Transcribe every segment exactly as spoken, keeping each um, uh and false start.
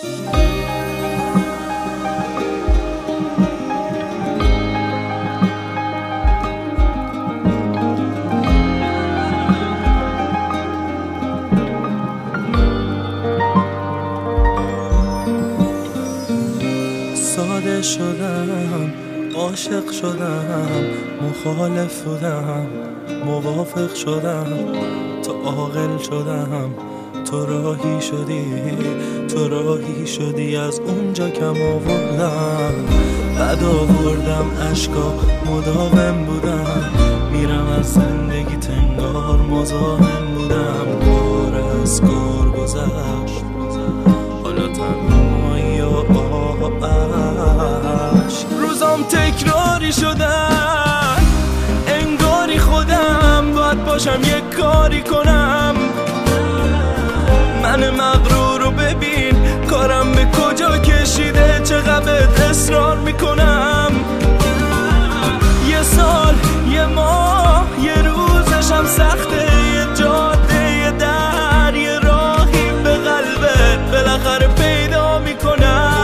ساده شدم، عاشق شدم، مخالف بودم، موافق شدم، تو عاقل شدم، تو راهی شدی، تو راهی شدی، از اونجا کم آوردم، بعد آوردم عشقا، مداوم بودم، میرم از زندگی تنگار مزاحم بودم، کار از کار گذشت، حالا تنهایی و آهش، روزام تکراری شدن، انگاری خودم باید باشم یک کاری کنم، من مغرور رو ببین کارم به کجا کشیده، چقدر اصرار میکنم، یه سال یه ماه یه روزشم سخته، یه جاده یه در یه راهی به قلبت بالاخره پیدا میکنم.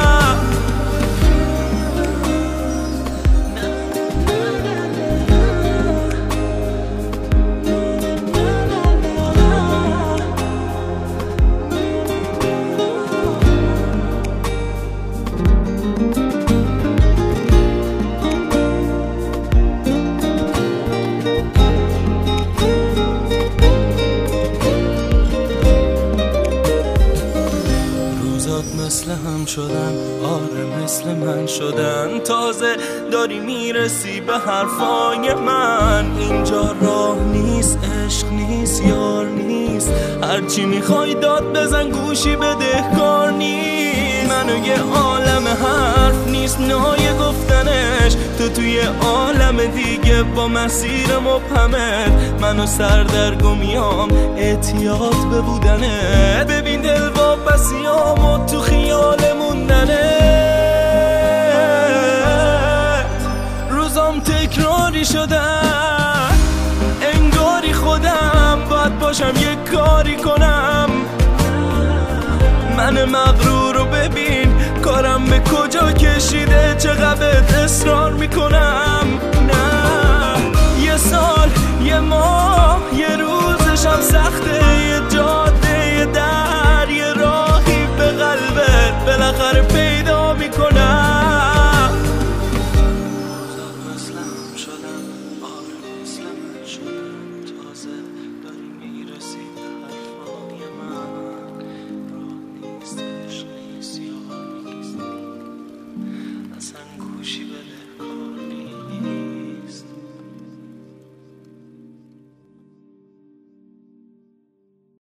مثل هم شدن، آره مثل من شدن، تازه داری میرسی به حرفای من، اینجا راه نیست، عشق نیست، یار نیست، هرچی میخوای داد بزن گوشی بدهکار نیست، منو یه عالم حرف نیست نای گفتنش، تو توی عالم دیگه با مسیر مبهمت، منو سردرگمیام احتیاط به بودنت، ببین دل واپسیامو تو خیال موندنت، روزام تکراری شدن، انگاری خودم باید باشم یک کاری کنم، من مغرور رو ببین کارم به کجا کشیده، چقدر اصرار میکنم، نه یه سال یه ماه یه روزشم سخته،